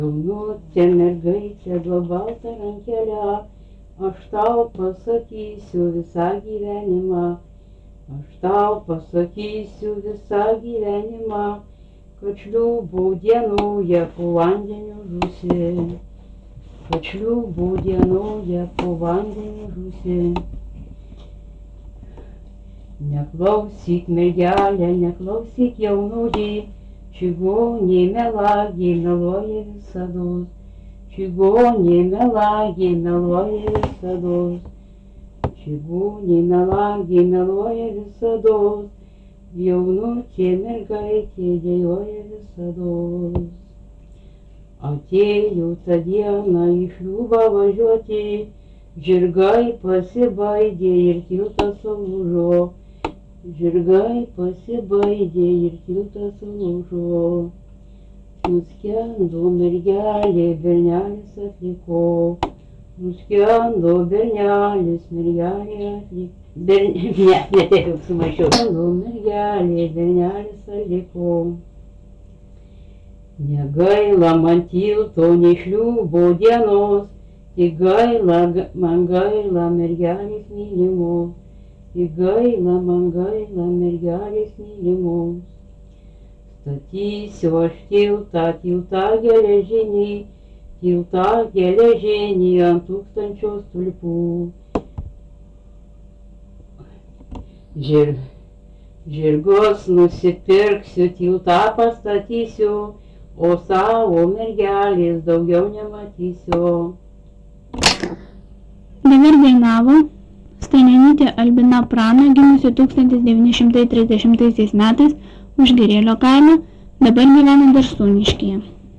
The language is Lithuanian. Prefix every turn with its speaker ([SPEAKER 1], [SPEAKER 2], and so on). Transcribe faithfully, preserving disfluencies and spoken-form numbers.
[SPEAKER 1] Jaunutė mergaitė duobalta rankelė, aš tau pasakysiu visą gyvenimą, aš tau pasakysiu visą gyvenimą, kad šliūbų dienoje po vandeniu žūsi, kad šliūbų dienoje po vandeniu žūsi. Neklausyk, mergelė, neklausyk, jaunuoliai, čigonė melagė meluoja visados, čigonė melagė meluoja visados, čigonė melagė meluoja visados, jaunutė mergaitė dejuoja visados. Atėjo tą dieną į šliūbą važiuoti, žirgai pasibaidė ir tiltas sulūžo, žirgai pasibaidė ir tiltas sulūžo. Nuskendo mergelė, bernelis atliko, nuskendo bernelis, mergelė atliko. Berne... Ne, ne, taip jau sumaišiau. Nuskendo mergelė, bernelis atliko. Negaila man tilto, nei šliūbo dienos, tik gaila, man gaila mergelės mylimos. Tik gaila, man gaila mergelės mylimos. Statysiu aš tiltą, tiltą geležinį, tiltą geležinį ant tūkstančio stulpų. Žir, žirgus nusipirksiu, tiltą pastatysiu, o savo mergelės daugiau nematysiu.
[SPEAKER 2] Dabar dainavo Stanionytė Albina Prana, gimusi tūkstantis devyni šimtai trisdešimtaisiais metais Užgirėlio kaime, dabar gyvena Darsūniškyje.